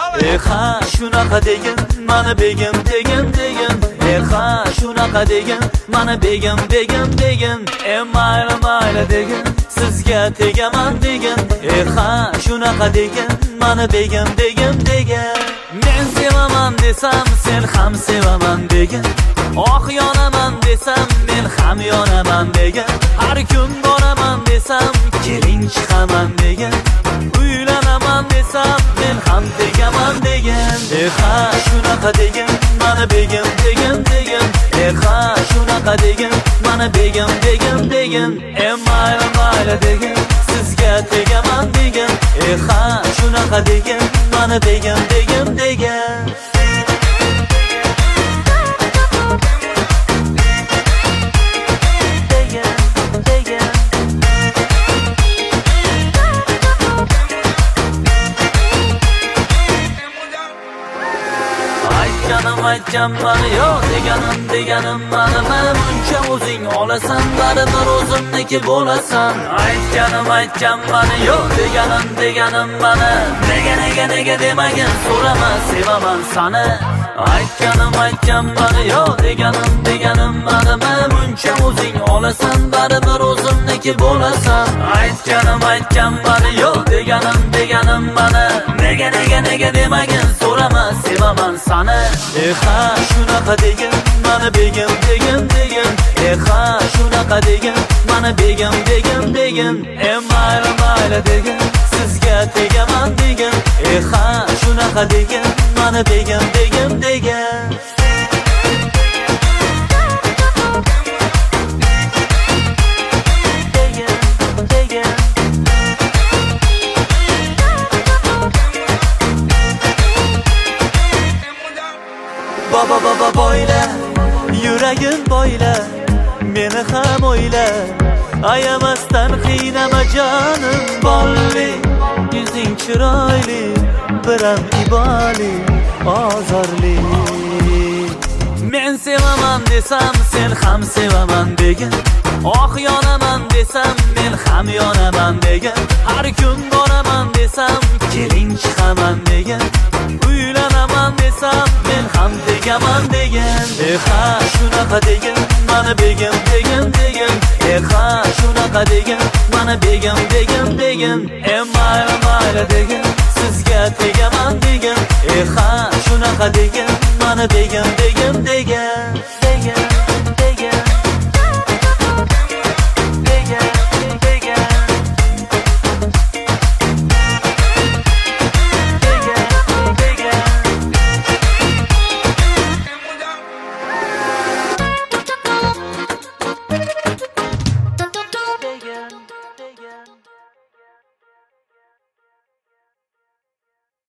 ha shunaqa degin mana begim degin ha shunaqa degin mana begim degin mayli mayli degin sizga tegaman degin ha shunaqa degin mana begim degin men sevaman desam sen ham sevaman degin yonaman desam men ham yonaman degin har kun boraman desam keling chiqaman degin uylanaman desam men ham tegaman degin ha shunaqa degin mana begim degin ha shunaqa degin mana begim degin mayli mayli degin sizga tegaman degin ha shunaqa degin mana begim degin aytgan mani yo deganim mani muncha o'zing olasan baribir o'zimniki bo'lasan aytgan mani yo deganim mani nega demagin so'rama sevaman sani aytgan mani yo deganim mani muncha o'zing olasan baribir o'zimniki bo'lasan aytgan mani yo deganim mani nega demagin so'rama sevaman sani ha shunaqa degin mana begim degin ha shunaqa degin mana begim degin mayli mayli degin sizga tegaman degin ha shunaqa degin mana begim degin baba boyla yuragim boyla meni ham o'yla ayamasdan qiynama jonim bolli yuzing chiroyli biram iboli ozorli men sevaman desam sen ham sevaman degin yonaman desam men ham yonaman degin har kun boraman desam keling chiqaman degin uylanaman desam men ham tegaman degin ha shunaqa degin mana begim degin ha shunaqa degin mana begim degin mayli mayli degin sizga tegaman degin ha shunaqa degin mana begim